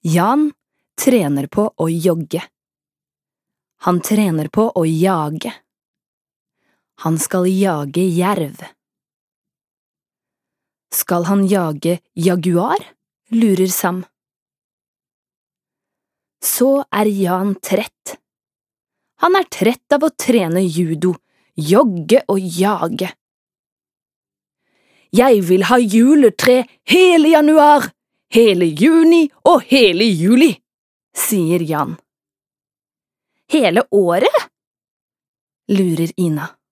Jan trener på å jogge. Han trener på å jage. Han skal jage jerv. Skal han jage jaguar? Lurer Sam. Så Jan trett. Han trett av å trene judo, jogge og jage. Jeg vil ha juletre hele januar, hele juni og hele juli, sier Jan. Hele året? Lurer Ina.